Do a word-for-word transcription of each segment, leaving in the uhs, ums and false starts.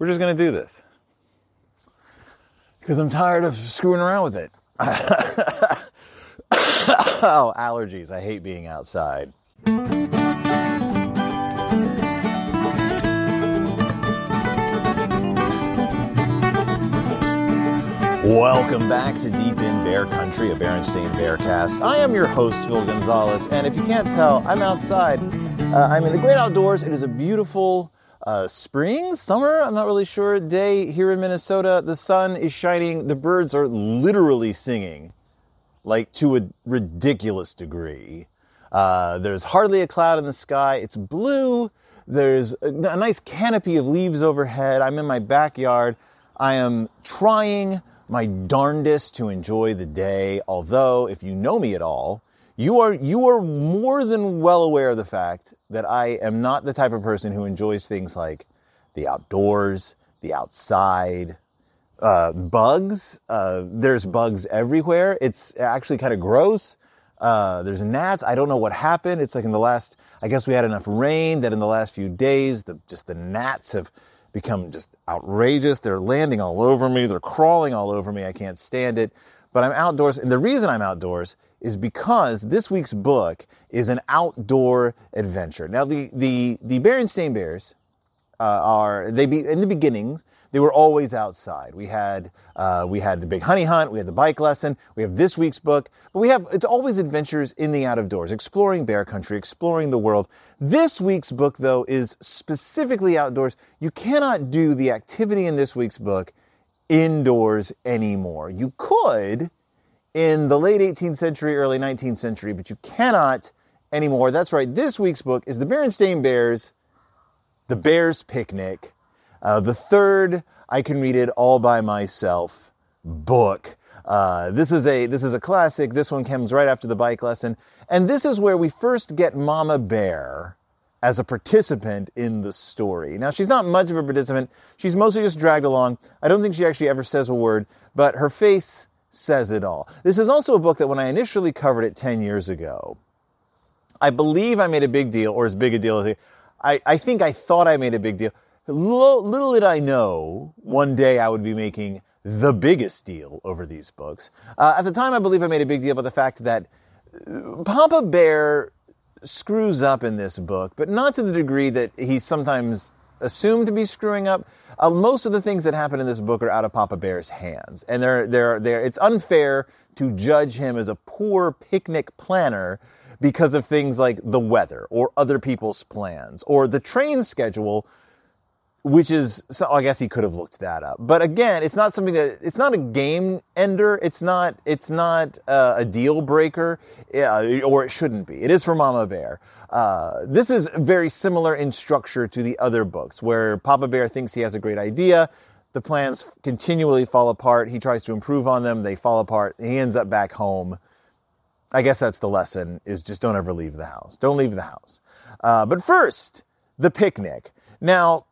We're just going to do this. Because I'm tired of screwing around with it. Oh, allergies. I hate being outside. Welcome back to Deep in Bear Country, a Berenstain Bearcast. I am your host, Phil Gonzalez, and if you can't tell, I'm outside. Uh, I'm in the great outdoors. It is a beautiful uh, spring, summer, I'm not really sure, day here in Minnesota. The sun is shining. The birds are literally singing, like to a ridiculous degree. Uh, there's hardly a cloud in the sky. It's blue. There's a, a nice canopy of leaves overhead. I'm in my backyard. I am trying my darndest to enjoy the day, although if you know me at all, you are you are more than well aware of the fact that I am not the type of person who enjoys things like the outdoors, the outside, uh, bugs. Uh, there's bugs everywhere. It's actually kind of gross. Uh, there's gnats. I don't know what happened. It's like in the last, I guess we had enough rain that in the last few days, the, just the gnats have become just outrageous. They're landing all over me. They're crawling all over me. I can't stand it. But I'm outdoors. And the reason I'm outdoors is because this week's book is an outdoor adventure. Now, the, the, the Berenstain Bears uh, are, they be, in the beginnings, they were always outside. We had, uh, we had the big honey hunt. We had the bike lesson. We have this week's book. But we have, it's always adventures in the out of doors, exploring bear country, exploring the world. This week's book, though, is specifically outdoors. You cannot do the activity in this week's book indoors anymore. You could in the late eighteenth century, early nineteenth century, but you cannot anymore. That's right. This week's book is the Berenstain Bears, The Bears Picnic, uh, the third I can read it all by myself book. Uh, this is a this is a classic. This one comes right after the bike lesson. And this is where we first get Mama Bear as a participant in the story. Now, she's not much of a participant. She's mostly just dragged along. I don't think she actually ever says a word, but her face says it all. This is also a book that when I initially covered it ten years ago, I believe I made a big deal, or as big a deal as I, I think I thought I made a big deal. Little, little did I know one day I would be making the biggest deal over these books. Uh, at the time, I believe I made a big deal about the fact that Papa Bear screws up in this book, but not to the degree that he's sometimes assumed to be screwing up. Uh, most of the things that happen in this book are out of Papa Bear's hands, and they're they're they're. It's unfair to judge him as a poor picnic planner because of things like the weather or other people's plans or the train schedule, which is, so I guess he could have looked that up. But again, it's not something that, it's not a game ender. It's not, it's not uh, a deal breaker, uh, or it shouldn't be. It is for Mama Bear. Uh, this is very similar in structure to the other books where Papa Bear thinks he has a great idea. The plans continually fall apart. He tries to improve on them. They fall apart. He ends up back home. I guess that's the lesson, is just don't ever leave the house. Don't leave the house. Uh, but first, the picnic. Now,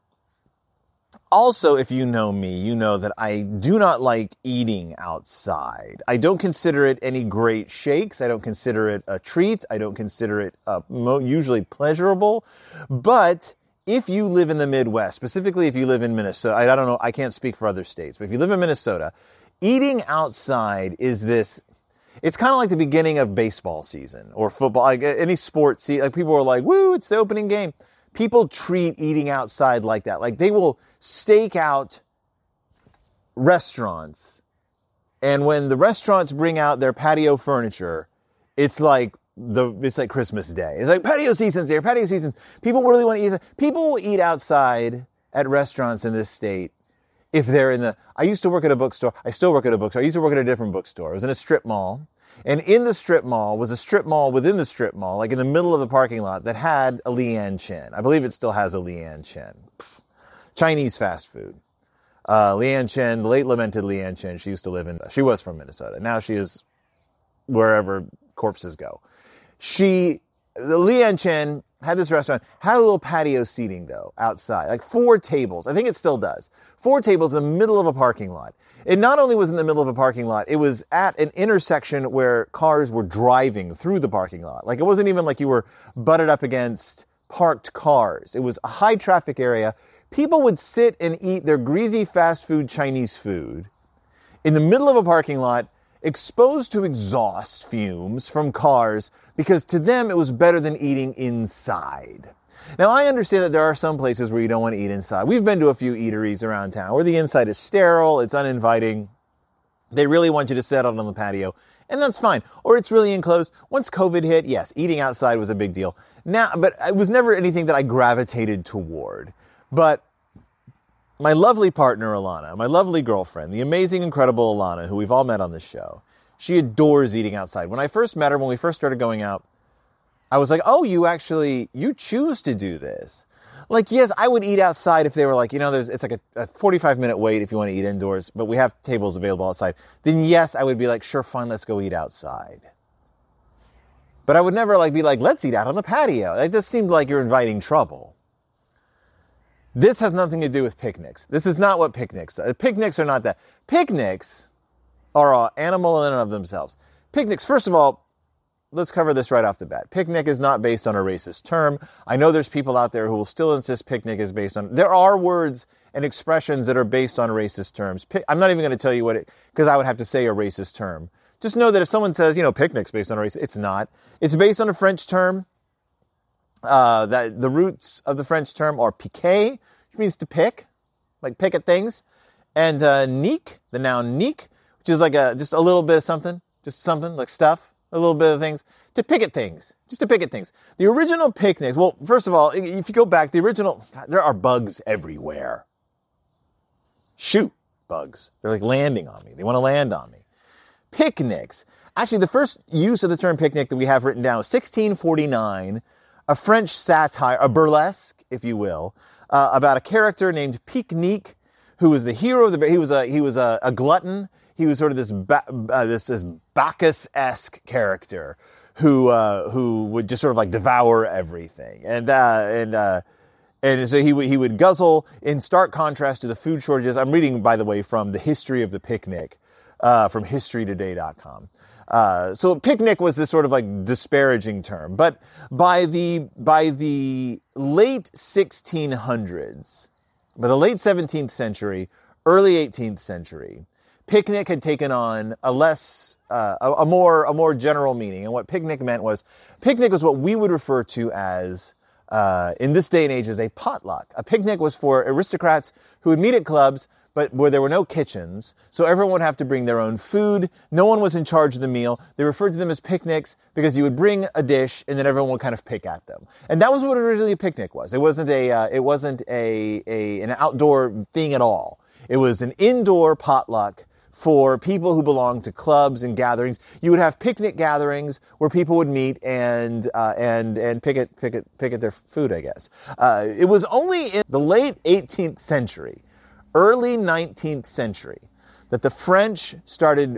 also, if you know me, you know that I do not like eating outside. I don't consider it any great shakes. I don't consider it a treat. I don't consider it uh, mo- usually pleasurable. But if you live in the Midwest, specifically if you live in Minnesota, I, I don't know, I can't speak for other states, but if you live in Minnesota, eating outside is this, it's kind of like the beginning of baseball season or football, like any sport. See, like people are like, woo, it's the opening game. People treat eating outside like that. Like they will stake out restaurants. And when the restaurants bring out their patio furniture, it's like the it's like Christmas Day. It's like patio season's here, patio season. People really want to eat. People will eat outside at restaurants in this state if they're in the, I used to work at a bookstore. I still work at a bookstore. I used to work at a different bookstore. It was in a strip mall. And in the strip mall was a strip mall within the strip mall, like in the middle of the parking lot, that had a Leanne Chin. I believe it still has a Leanne Chin. Pfft. Chinese fast food. Uh, Leanne Chin, the late lamented Leanne Chin, she used to live in, she was from Minnesota. Now she is wherever corpses go. She, the Leanne Chin had this restaurant, had a little patio seating though, outside, like four tables. I think it still does. Four tables in the middle of a parking lot. It not only was in the middle of a parking lot, it was at an intersection where cars were driving through the parking lot. Like it wasn't even like you were butted up against parked cars. It was a high traffic area. People would sit and eat their greasy fast food Chinese food in the middle of a parking lot, exposed to exhaust fumes from cars, because to them it was better than eating inside. Now, I understand that there are some places where you don't want to eat inside. We've been to a few eateries around town where the inside is sterile, it's uninviting. They really want you to sit out on the patio, and that's fine. Or it's really enclosed. Once COVID hit, yes, eating outside was a big deal. Now, but it was never anything that I gravitated toward. But my lovely partner, Alana, my lovely girlfriend, the amazing, incredible Alana, who we've all met on this show, she adores eating outside. When I first met her, when we first started going out, I was like, oh, you actually, you choose to do this. Like, yes, I would eat outside if they were like, you know, there's it's like a, a forty-five minute wait if you want to eat indoors, but we have tables available outside. Then yes, I would be like, sure, fine, let's go eat outside. But I would never like be like, let's eat out on the patio. It just seemed like you're inviting trouble. This has nothing to do with picnics. This is not what picnics are. Picnics are not that. Picnics are an animal in and of themselves. Picnics, first of all, let's cover this right off the bat. Picnic is not based on a racist term. I know there's people out there who will still insist picnic is based on... There are words and expressions that are based on racist terms. I'm not even going to tell you what it... Because I would have to say a racist term. Just know that if someone says, you know, picnic's based on a race, it's not. It's based on a French term. Uh, that the roots of the French term are piquer, which means to pick, like pick at things. And uh, nique, the noun nique, which is like a just a little bit of something, just something, like stuff. A little bit of things, to pick at things, just to pick at things. The original picnics, well, first of all, if you go back, the original, God, there are bugs everywhere. Shoot, bugs. They're like landing on me. They want to land on me. Picnics. Actually, the first use of the term picnic that we have written down is sixteen forty-nine, a French satire, a burlesque, if you will, uh, about a character named Pique-Nique, who was the hero of the, he was a, he was a, a glutton. He was sort of this ba- uh, this, this Bacchus-esque character who uh, who would just sort of like devour everything, and uh, and uh, and so he would he would guzzle. In stark contrast to the food shortages, I'm reading, by the way, from the history of the picnic uh, from history today dot com. Uh, so picnic was this sort of like disparaging term, but by the by the late sixteen hundreds, by the late seventeenth century, early eighteenth century, picnic had taken on a less, uh, a, a more, a more general meaning. And what picnic meant was, picnic was what we would refer to as, uh, in this day and age, as a potluck. A picnic was for aristocrats who would meet at clubs, but where there were no kitchens. So everyone would have to bring their own food. No one was in charge of the meal. They referred to them as picnics because you would bring a dish and then everyone would kind of pick at them. And that was what originally a picnic was. It wasn't a, uh, it wasn't a, a, an outdoor thing at all. It was an indoor potluck for people who belonged to clubs and gatherings. You would have picnic gatherings where people would meet and uh, and and pick at pick at pick at their food, I guess. Uh, it was only in the late eighteenth century, early nineteenth century, that the French started.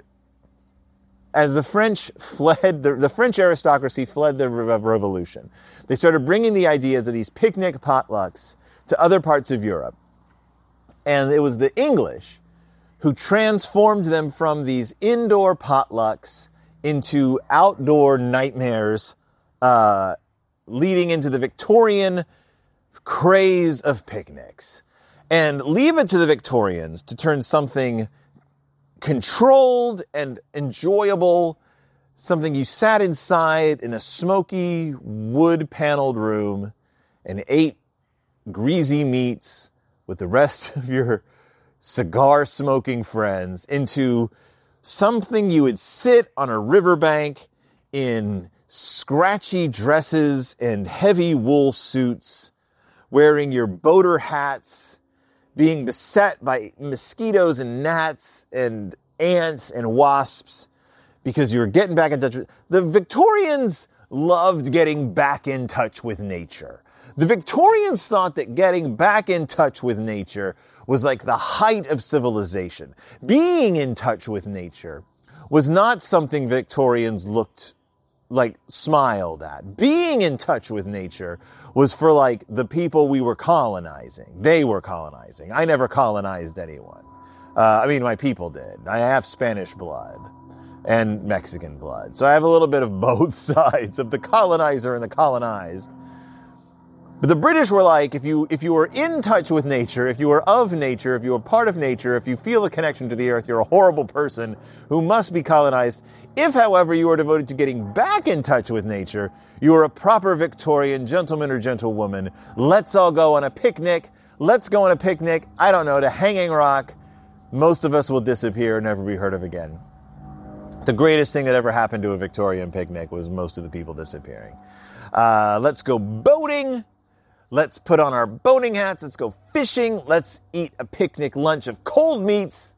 As the French fled, the, the French aristocracy fled the re- revolution. They started bringing the ideas of these picnic potlucks to other parts of Europe, and it was the English who transformed them from these indoor potlucks into outdoor nightmares, uh, leading into the Victorian craze of picnics. And leave it to the Victorians to turn something controlled and enjoyable, something you sat inside in a smoky, wood-paneled room and ate greasy meats with the rest of your cigar-smoking friends, into something you would sit on a riverbank in scratchy dresses and heavy wool suits, wearing your boater hats, being beset by mosquitoes and gnats and ants and wasps because you were getting back in touch with... The Victorians loved getting back in touch with nature. The Victorians thought that getting back in touch with nature was like the height of civilization. Being in touch with nature was not something Victorians looked like, smiled at. Being in touch with nature was for like the people we were colonizing. They were colonizing. I never colonized anyone. Uh, I mean, my people did. I have Spanish blood and Mexican blood. So I have a little bit of both sides of the colonizer and the colonized. But the British were like, if you if you were in touch with nature, if you were of nature, if you were part of nature, if you feel a connection to the earth, you're a horrible person who must be colonized. If, however, you are devoted to getting back in touch with nature, you are a proper Victorian gentleman or gentlewoman. Let's all go on a picnic. Let's go on a picnic, I don't know, to Hanging Rock. Most of us will disappear and never be heard of again. The greatest thing that ever happened to a Victorian picnic was most of the people disappearing. Uh, let's go boating. Let's put on our boating hats. Let's go fishing. Let's eat a picnic lunch of cold meats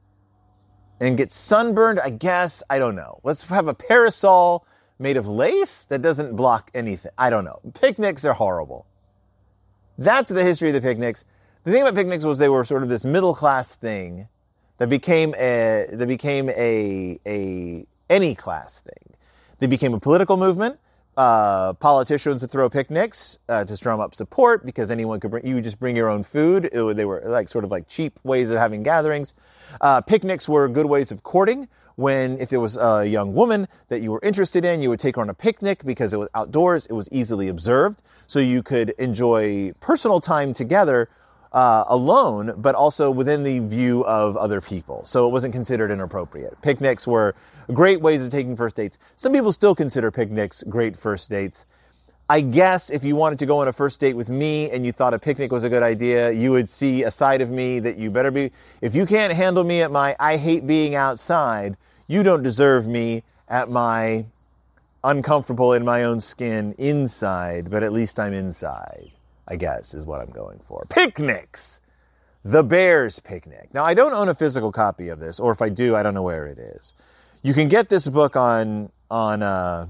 and get sunburned, I guess. I don't know. Let's have a parasol made of lace that doesn't block anything. I don't know. Picnics are horrible. That's the history of the picnics. The thing about picnics was they were sort of this middle class thing that became a that became a a any class thing. They became a political movement. Uh, politicians would throw picnics uh, to drum up support because anyone could bring. You would just bring your own food. It would, they were like sort of like cheap ways of having gatherings. Uh, picnics were good ways of courting. When if there was a young woman that you were interested in, you would take her on a picnic because it was outdoors. It was easily observed, so you could enjoy personal time together. Uh, alone, but also within the view of other people. So it wasn't considered inappropriate. Picnics were great ways of taking first dates. Some people still consider picnics great first dates. I guess if you wanted to go on a first date with me and you thought a picnic was a good idea, you would see a side of me that you better be... If you can't handle me at my I hate being outside, you don't deserve me at my uncomfortable in my own skin inside, but at least I'm inside. I guess, is what I'm going for. Picnics! The Bears Picnic. Now, I don't own a physical copy of this, or if I do, I don't know where it is. You can get this book on on uh,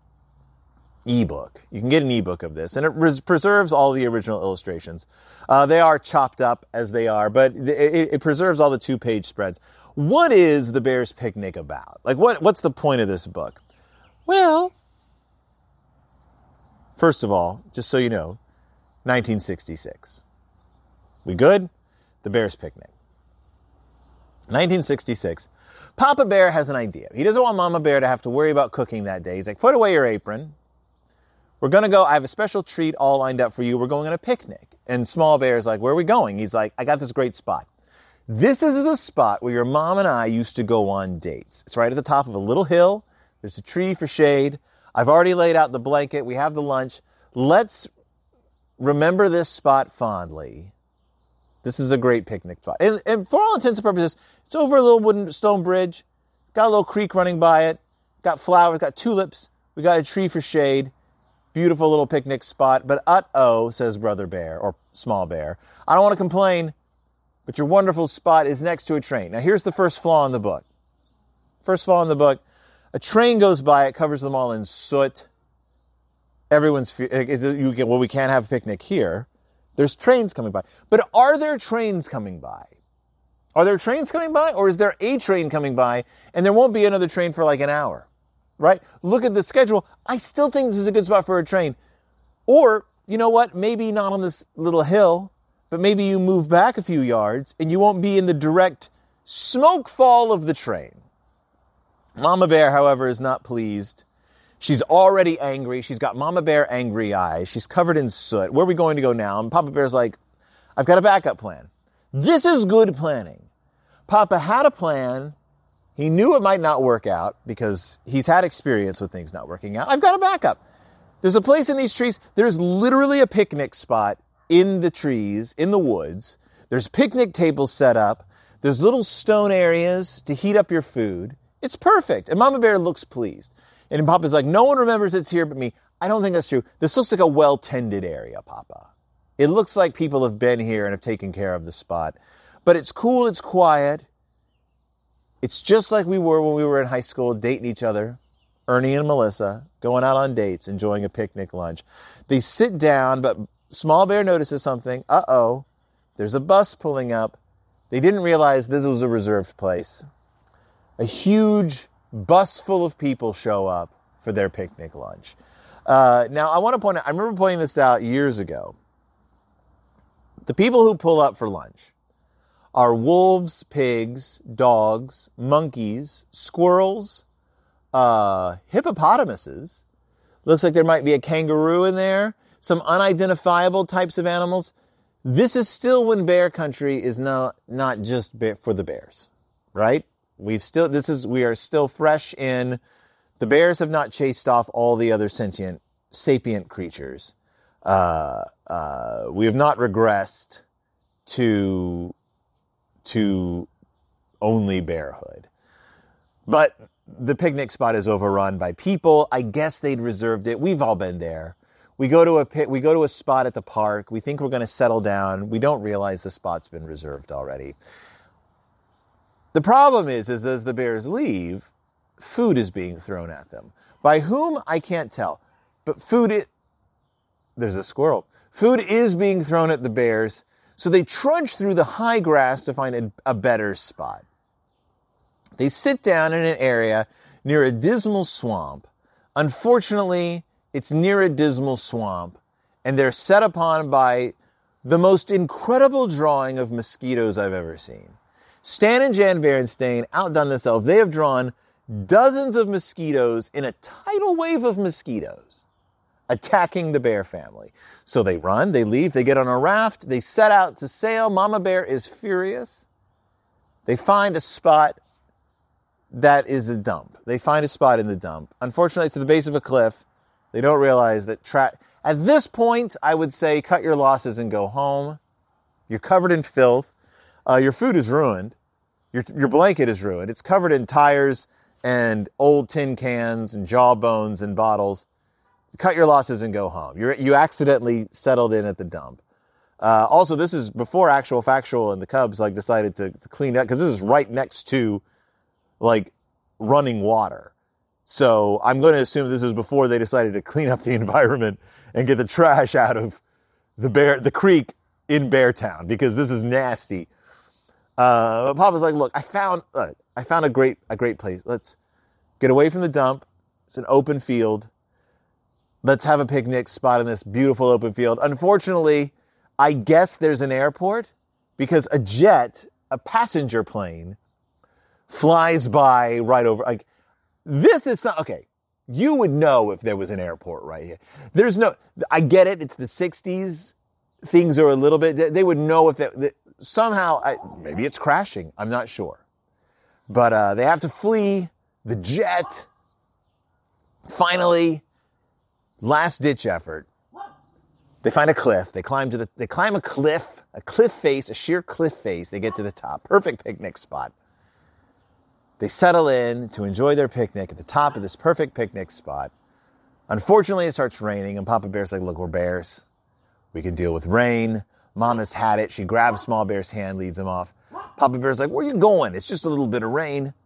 ebook. You can get an ebook of this, and it res- preserves all the original illustrations. Uh, they are chopped up as they are, but it, it preserves all the two-page spreads. What is The Bears Picnic about? Like, what what's the point of this book? Well, first of all, just so you know, nineteen sixty-six. We good? The Bears Picnic. nineteen sixty-six. Papa Bear has an idea. He doesn't want Mama Bear to have to worry about cooking that day. He's like, put away your apron. We're going to go. I have a special treat all lined up for you. We're going on a picnic. And Small Bear's like, where are we going? He's like, I got this great spot. This is the spot where your mom and I used to go on dates. It's right at the top of a little hill. There's a tree for shade. I've already laid out the blanket. We have the lunch. Let's remember this spot fondly. This is a great picnic spot. And, and for all intents and purposes, it's over a little wooden stone bridge. Got a little creek running by it. Got flowers, got tulips. We got a tree for shade. Beautiful little picnic spot. But uh-oh, says Brother Bear, or Small Bear. I don't want to complain, but your wonderful spot is next to a train. Now, here's the first flaw in the book. First flaw in the book. A train goes by. It covers them all in soot. Everyone's, you get, well, we can't have a picnic here. There's trains coming by. But are there trains coming by? Are there trains coming by? Or is there a train coming by and there won't be another train for like an hour? Right? Look at the schedule. I still think this is a good spot for a train. Or, you know what? Maybe not on this little hill, but maybe you move back a few yards and you won't be in the direct smoke fall of the train. Mama Bear, however, is not pleased. She's already angry. She's got Mama Bear angry eyes. She's covered in soot. Where are we going to go now? And Papa Bear's like, I've got a backup plan. This is good planning. Papa had a plan. He knew it might not work out because he's had experience with things not working out. I've got a backup. There's a place in these trees. There's literally a picnic spot in the trees, in the woods. There's picnic tables set up. There's little stone areas to heat up your food. It's perfect. And Mama Bear looks pleased. And Papa's like, no one remembers it's here but me. I don't think that's true. This looks like a well-tended area, Papa. It looks like people have been here and have taken care of the spot. But it's cool, it's quiet. It's just like we were when we were in high school, dating each other. Ernie and Melissa, going out on dates, enjoying a picnic lunch. They sit down, but Small Bear notices something. Uh-oh, there's a bus pulling up. They didn't realize this was a reserved place. A huge bus full of people show up for their picnic lunch. Uh, now, I want to point out, I remember pointing this out years ago. The people who pull up for lunch are wolves, pigs, dogs, monkeys, squirrels, uh, hippopotamuses. Looks like there might be a kangaroo in there. some unidentifiable types of animals. This is still when bear country is not, not just bear, for the bears, right? We've still, this is, we are still fresh in, the bears have not chased off all the other sentient, sapient creatures. Uh, uh, we have not regressed to, to only bearhood. But the picnic spot is overrun by people. I guess they'd reserved it. We've all been there. We go to a pit, we go to a spot at the park. We think we're going to settle down. We don't realize the spot's been reserved already. The problem is, is as the bears leave, food is being thrown at them. By whom, I can't tell. But food, it, there's a squirrel. Food is being thrown at the bears, so they trudge through the high grass to find a, a better spot. They sit down in an area near a dismal swamp. Unfortunately, it's near a dismal swamp, and they're set upon by the most incredible drawing of mosquitoes I've ever seen. Stan and Jan Berenstain outdone themselves. They have drawn dozens of mosquitoes in a tidal wave of mosquitoes attacking the bear family. So they run, they leave, they get on a raft, they set out to sail. Mama Bear is furious. They find a spot that is a dump. They find a spot in the dump. Unfortunately, it's at the base of a cliff. They don't realize that tra- at this point, I would say cut your losses and go home. You're covered in filth. Uh, your food is ruined. Your, your blanket is ruined. It's covered in tires and old tin cans and jawbones and bottles. Cut your losses and go home. You're, you accidentally settled in at the dump. Uh, also, this is before Actual Factual and the Cubs like decided to, to clean up, because this is right next to like running water. So I'm going to assume this is before they decided to clean up the environment and get the trash out of the bear, the creek in Beartown, because this is nasty. Uh, Papa's like, look, I found, uh, I found a great, a great place. Let's get away from the dump. It's an open field. Let's have a picnic spot in this beautiful open field. Unfortunately, I guess there's an airport, because a jet, a passenger plane, flies by right over, like, this is not, okay, you would know if there was an airport right here. There's no, I get it, it's the sixties, things are a little bit, they would know if that, somehow, I, maybe it's crashing, I'm not sure. But uh, they have to flee the jet. Finally, last-ditch effort. They find a cliff, they climb to the, they climb a cliff, a cliff face, a sheer cliff face, they get to the top. Perfect picnic spot. They settle in to enjoy their picnic at the top of this perfect picnic spot. Unfortunately, it starts raining, and Papa Bear's like, look, we're bears. We can deal with rain. Mama's had it. She grabs Small Bear's hand, leads him off. Papa Bear's like, where are you going? It's just a little bit of rain.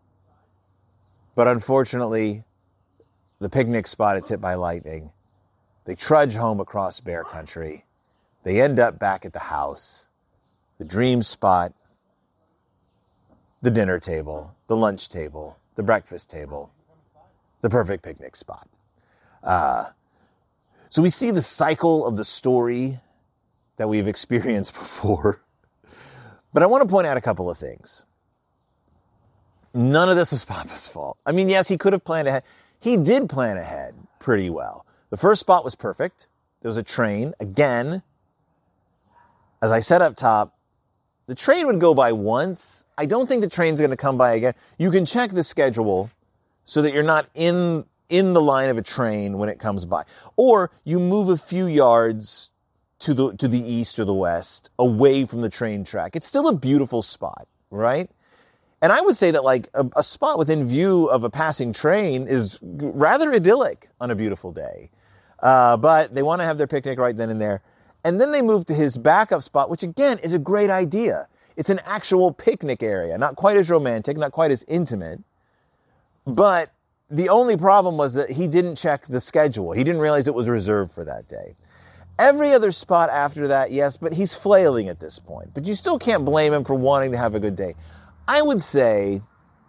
But unfortunately, the picnic spot is hit by lightning. They trudge home across bear country. They end up back at the house, the dream spot, the dinner table, the lunch table, the breakfast table, the perfect picnic spot. Uh, so we see the cycle of the story that we've experienced before. But I want to point out a couple of things. None of this was Papa's fault. I mean, yes, he could have planned ahead. He did plan ahead pretty well. The first spot was perfect. There was a train. Again, as I said up top, the train would go by once. I don't think the train's going to come by again. You can check the schedule so that you're not in in the line of a train when it comes by. Or you move a few yards to the to the east or the west, away from the train track. It's still a beautiful spot, right? And I would say that like a, a spot within view of a passing train is rather idyllic on a beautiful day. Uh, but they want to have their picnic right then and there. And then they move to his backup spot, which again is a great idea. It's an actual picnic area, not quite as romantic, not quite as intimate. But the only problem was that he didn't check the schedule. He didn't realize it was reserved for that day. Every other spot after that, yes, but he's flailing at this point. But you still can't blame him for wanting to have a good day. I would say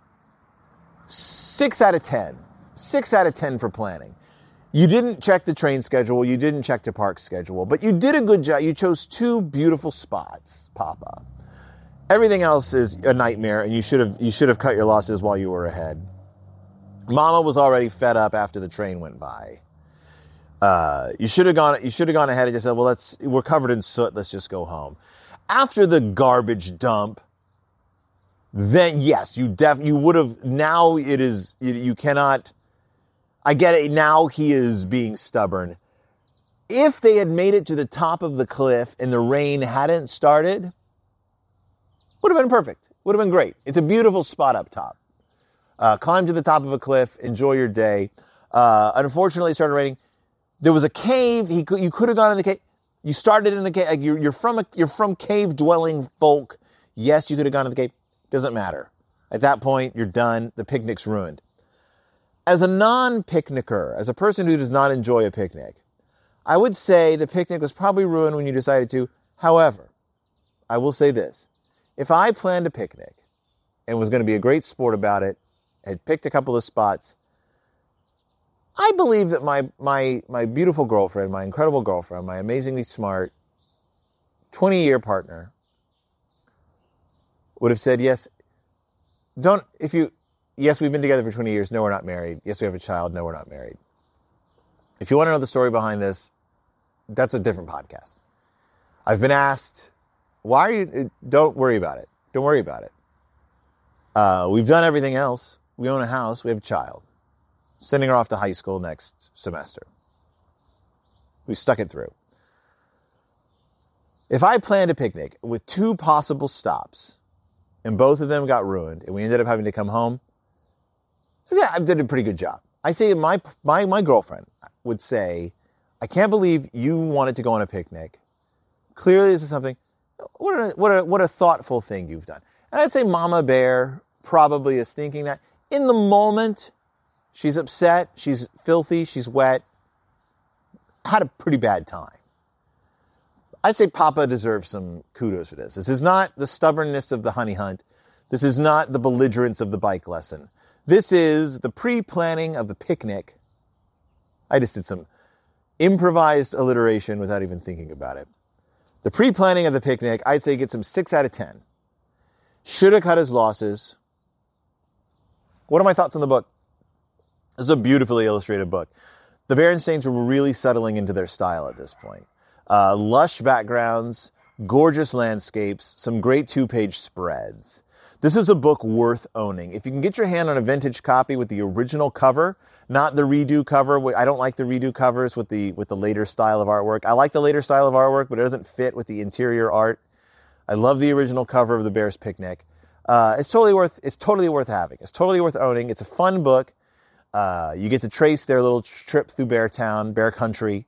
six out of ten. Six out of ten for planning. You didn't check the train schedule. You didn't check the park schedule. But you did a good job. You chose two beautiful spots, Papa. Everything else is a nightmare, and you should have you should have cut your losses while you were ahead. Mama was already fed up after the train went by. Uh, you should have gone. You should have gone ahead and just said, "Well, let's. We're covered in soot. Let's just go home." After the garbage dump, then yes, you def. You would have. Now it is. You, you cannot. I get it. Now he is being stubborn. If they had made it to the top of the cliff and the rain hadn't started, would have been perfect. Would have been great. It's a beautiful spot up top. Uh, climb to the top of a cliff. Enjoy your day. Uh, unfortunately, it started raining. There was a cave. He could, you could have gone in the cave. You started in the cave. Like you're, you're from a, you're from cave dwelling folk. Yes, you could have gone to the cave. Doesn't matter. At that point, you're done. The picnic's ruined. As a non-picnicker, as a person who does not enjoy a picnic, I would say the picnic was probably ruined when you decided to. However, I will say this. If I planned a picnic and was going to be a great sport about it, had picked a couple of spots, I believe that my my my beautiful girlfriend, my incredible girlfriend, my amazingly smart twenty-year partner would have said, yes, don't, if you, yes, we've been together for twenty years. No, we're not married. Yes, we have a child. No, we're not married. If you want to know the story behind this, that's a different podcast. I've been asked, why are you, don't worry about it. Don't worry about it. Uh, we've done everything else. We own a house. We have a child. Sending her off to high school next semester. We stuck it through. If I planned a picnic with two possible stops and both of them got ruined and we ended up having to come home, yeah, I did a pretty good job. I say my, my, my girlfriend would say, I can't believe you wanted to go on a picnic. Clearly this is something, what a, what a, what a thoughtful thing you've done. And I'd say Mama Bear probably is thinking that in the moment, she's upset, she's filthy, she's wet, had a pretty bad time. I'd say Papa deserves some kudos for this. This is not the stubbornness of the honey hunt. This is not the belligerence of the bike lesson. This is the pre-planning of the picnic. I just did some improvised alliteration without even thinking about it. The pre-planning of the picnic, I'd say gets him six out of ten. Should have cut his losses. What are my thoughts on the book? This is a beautifully illustrated book. The Berenstains were really settling into their style at this point. Uh, lush backgrounds, gorgeous landscapes, some great two-page spreads. This is a book worth owning. If you can get your hand on a vintage copy with the original cover, not the redo cover. I don't like the redo covers with the with the later style of artwork. I like the later style of artwork, but it doesn't fit with the interior art. I love the original cover of The Bear's Picnic. Uh, it's totally worth. It's totally worth having. It's totally worth owning. It's a fun book. Uh, you get to trace their little trip through Bear Town, Bear Country.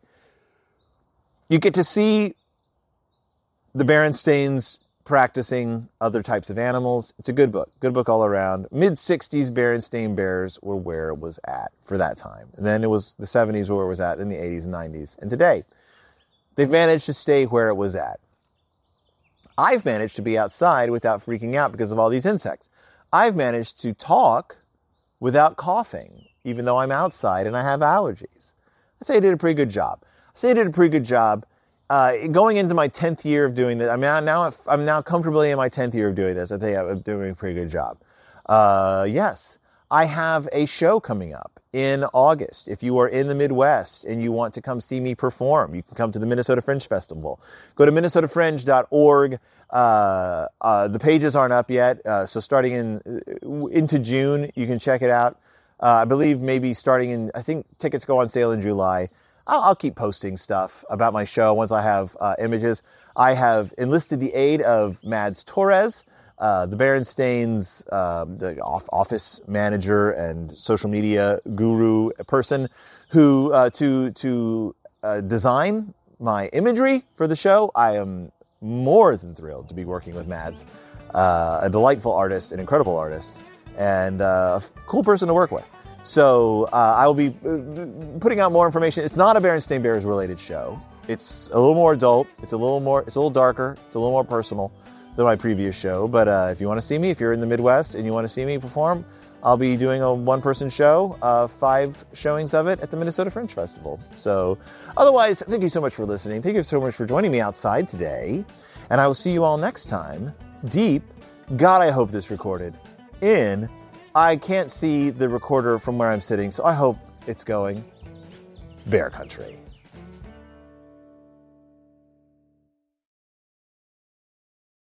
You get to see the Berenstains practicing other types of animals. It's a good book. Good book all around. mid-sixties Berenstain Bears were where it was at for that time. And then it was the seventies where it was at, then the eighties and nineties. And today, they've managed to stay where it was at. I've managed to be outside without freaking out because of all these insects. I've managed to talk without coughing, even though I'm outside and I have allergies. I'd say I did a pretty good job. I'd say I did a pretty good job. Uh, going into my tenth year of doing this, I'm now, now I'm now comfortably in my tenth year of doing this. I think I'm doing a pretty good job. Uh, yes, I have a show coming up in August. If you are in the Midwest and you want to come see me perform, you can come to the Minnesota Fringe Festival. Go to minnesota fringe dot org. Uh, uh, the pages aren't up yet, uh, so starting in into June, you can check it out. Uh, I believe maybe starting in, I think tickets go on sale in July. I'll, I'll keep posting stuff about my show once I have uh, images. I have enlisted the aid of Mads Torres, uh, the Berenstains, uh, the off- office manager and social media guru person, who uh, to to uh, design my imagery for the show. I am more than thrilled to be working with Mads, uh, a delightful artist, an incredible artist, and uh, a cool person to work with. So uh, I will be uh, putting out more information. It's not a Berenstain Bears related show. It's a little more adult. It's a little more. It's a little darker. It's a little more personal than my previous show. But uh, if you want to see me, if you're in the Midwest and you want to see me perform, I'll be doing a one-person show, uh, five showings of it at the Minnesota Fringe Festival. So otherwise, thank you so much for listening. Thank you so much for joining me outside today. And I will see you all next time. Deep, God, I hope this recorded, in, I can't see the recorder from where I'm sitting, so I hope it's going. bear country.